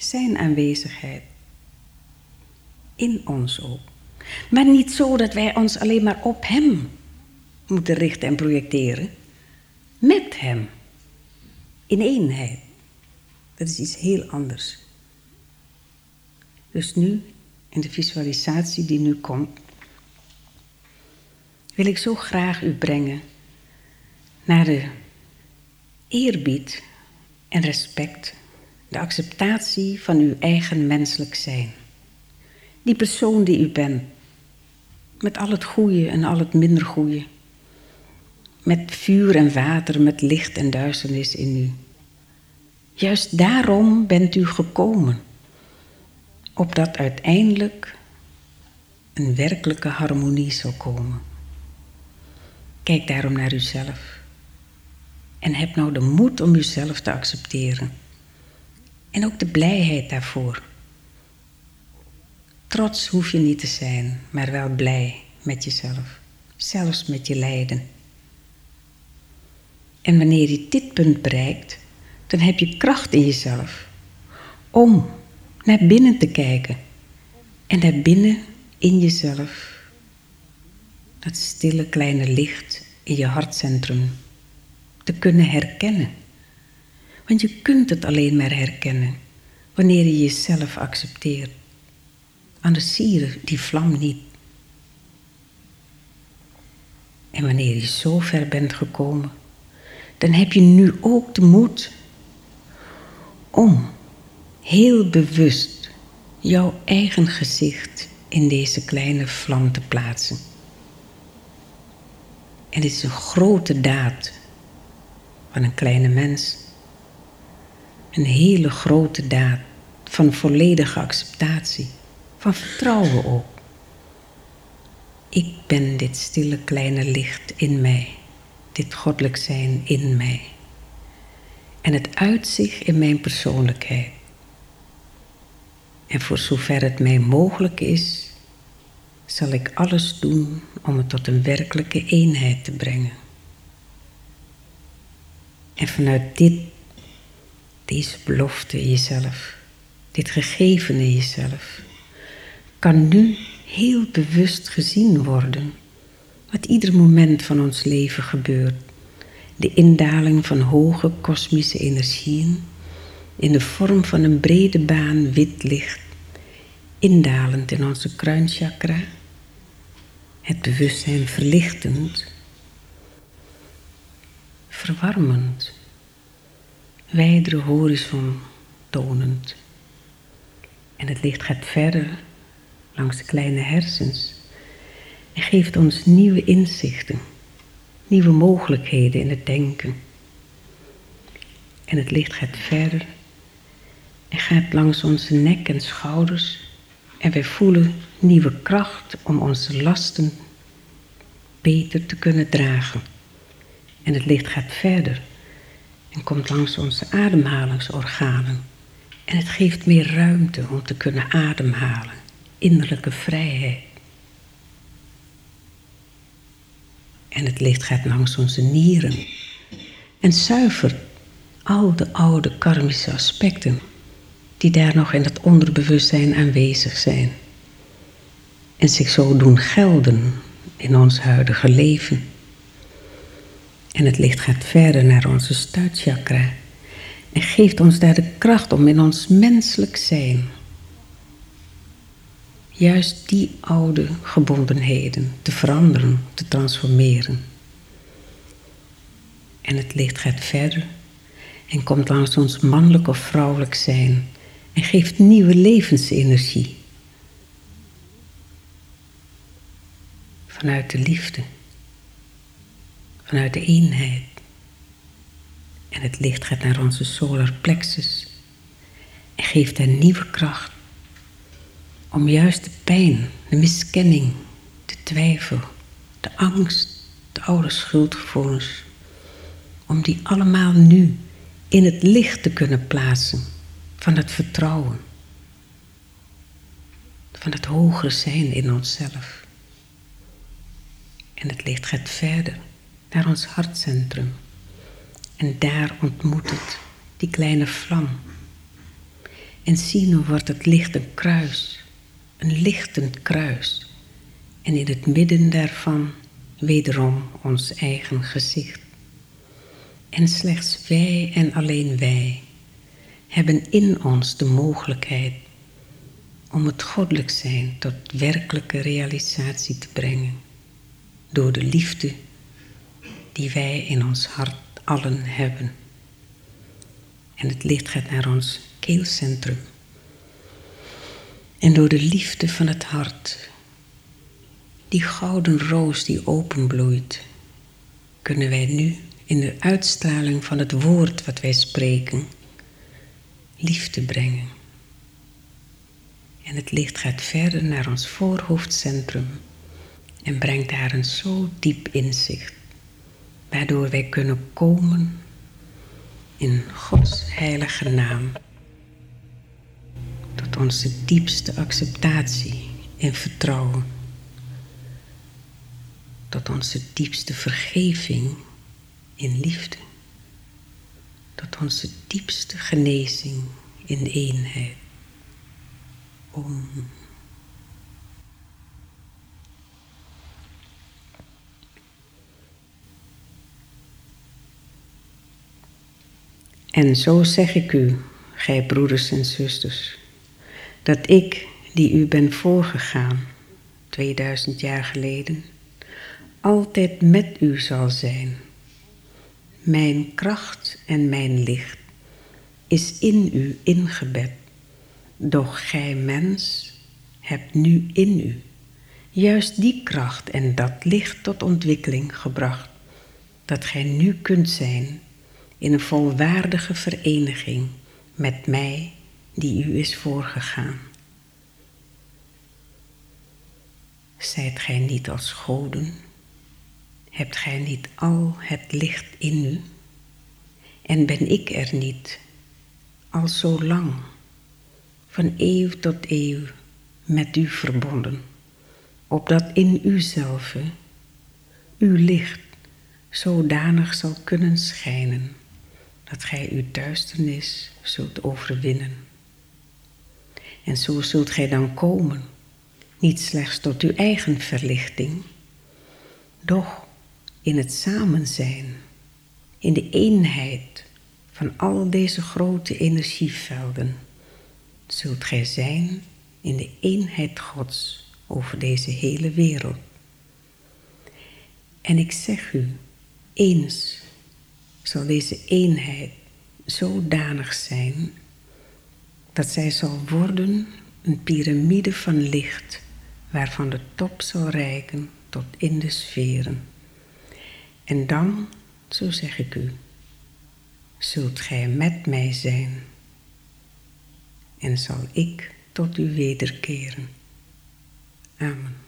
zijn aanwezigheid. In ons ook. Maar niet zo dat wij ons alleen maar op hem moeten richten en projecteren. Met hem. In eenheid. Dat is iets heel anders. Dus nu, in de visualisatie die nu komt, wil ik zo graag u brengen naar de eerbied en respect, de acceptatie van uw eigen menselijk zijn. Die persoon die u bent, met al het goede en al het minder goede, met vuur en water, met licht en duisternis in u. Juist daarom bent u gekomen, opdat uiteindelijk een werkelijke harmonie zal komen. Kijk daarom naar uzelf en heb nou de moed om uzelf te accepteren en ook de blijheid daarvoor. Trots hoef je niet te zijn, maar wel blij met jezelf, zelfs met je lijden. En wanneer je dit punt bereikt, dan heb je kracht in jezelf om naar binnen te kijken. En naar binnen in jezelf, dat stille kleine licht in je hartcentrum, te kunnen herkennen. Want je kunt het alleen maar herkennen wanneer je jezelf accepteert. Anders zie je die vlam niet. En wanneer je zo ver bent gekomen, dan heb je nu ook de moed om heel bewust jouw eigen gezicht in deze kleine vlam te plaatsen. En dit is een grote daad van een kleine mens. Een hele grote daad van volledige acceptatie, van vertrouwen ook. Ik ben dit stille kleine licht in mij, dit goddelijk zijn in mij. En het uit zich in mijn persoonlijkheid. En voor zover het mij mogelijk is, zal ik alles doen om het tot een werkelijke eenheid te brengen. En vanuit deze belofte in jezelf, dit gegeven in jezelf, kan nu heel bewust gezien worden wat ieder moment van ons leven gebeurt. De indaling van hoge kosmische energieën in de vorm van een brede baan wit licht, indalend in onze kruinchakra, het bewustzijn verlichtend, verwarmend, wijdere horizon tonend. En het licht gaat verder langs de kleine hersens en geeft ons nieuwe inzichten, nieuwe mogelijkheden in het denken. En het licht gaat verder en gaat langs onze nek en schouders en wij voelen nieuwe kracht om onze lasten beter te kunnen dragen. En het licht gaat verder en komt langs onze ademhalingsorganen. En het geeft meer ruimte om te kunnen ademhalen, innerlijke vrijheid. En het licht gaat langs onze nieren en zuivert al de oude karmische aspecten die daar nog in het onderbewustzijn aanwezig zijn. En zich zo doen gelden in ons huidige leven. En het licht gaat verder naar onze stuitchakra en geeft ons daar de kracht om in ons menselijk zijn juist die oude gebondenheden te veranderen, te transformeren. En het licht gaat verder en komt langs ons mannelijk of vrouwelijk zijn en geeft nieuwe levensenergie. Vanuit de liefde, vanuit de eenheid. En het licht gaat naar onze solar plexus en geeft daar nieuwe kracht om juist de pijn, de miskenning, de twijfel, de angst, de oude schuldgevoelens, om die allemaal nu in het licht te kunnen plaatsen van het vertrouwen, van het hogere zijn in onszelf. En het licht gaat verder naar ons hartcentrum en daar ontmoet het die kleine vlam. En zien wordt het licht een kruis, een lichtend kruis. En in het midden daarvan wederom ons eigen gezicht. En slechts wij en alleen wij hebben in ons de mogelijkheid om het goddelijk zijn tot werkelijke realisatie te brengen. Door de liefde die wij in ons hart allen hebben. En het licht gaat naar ons keelcentrum. En door de liefde van het hart, die gouden roos die openbloeit, kunnen wij nu in de uitstraling van het woord wat wij spreken, liefde brengen. En het licht gaat verder naar ons voorhoofdcentrum en brengt daar een zo diep inzicht, waardoor wij kunnen komen in Gods heilige naam tot onze diepste acceptatie en vertrouwen, tot onze diepste vergeving in liefde, tot onze diepste genezing in eenheid. Om. En zo zeg ik u, gij broeders en zusters, dat ik, die u ben voorgegaan, 2000 jaar geleden, altijd met u zal zijn. Mijn kracht en mijn licht is in u ingebed, doch gij mens hebt nu in u juist die kracht en dat licht tot ontwikkeling gebracht, dat gij nu kunt zijn in een volwaardige vereniging met mij die u is voorgegaan. Zijt gij niet als goden? Hebt gij niet al het licht in u? En ben ik er niet, al zo lang, van eeuw tot eeuw, met u verbonden, opdat in uzelve uw licht zodanig zal kunnen schijnen, dat gij uw duisternis zult overwinnen. En zo zult gij dan komen, niet slechts tot uw eigen verlichting, doch in het samenzijn, in de eenheid van al deze grote energievelden, zult gij zijn in de eenheid Gods over deze hele wereld. En ik zeg u, eens zal deze eenheid zodanig zijn, dat zij zal worden een piramide van licht, waarvan de top zal reiken tot in de sferen. En dan, zo zeg ik u, zult gij met mij zijn en zal ik tot u wederkeren. Amen.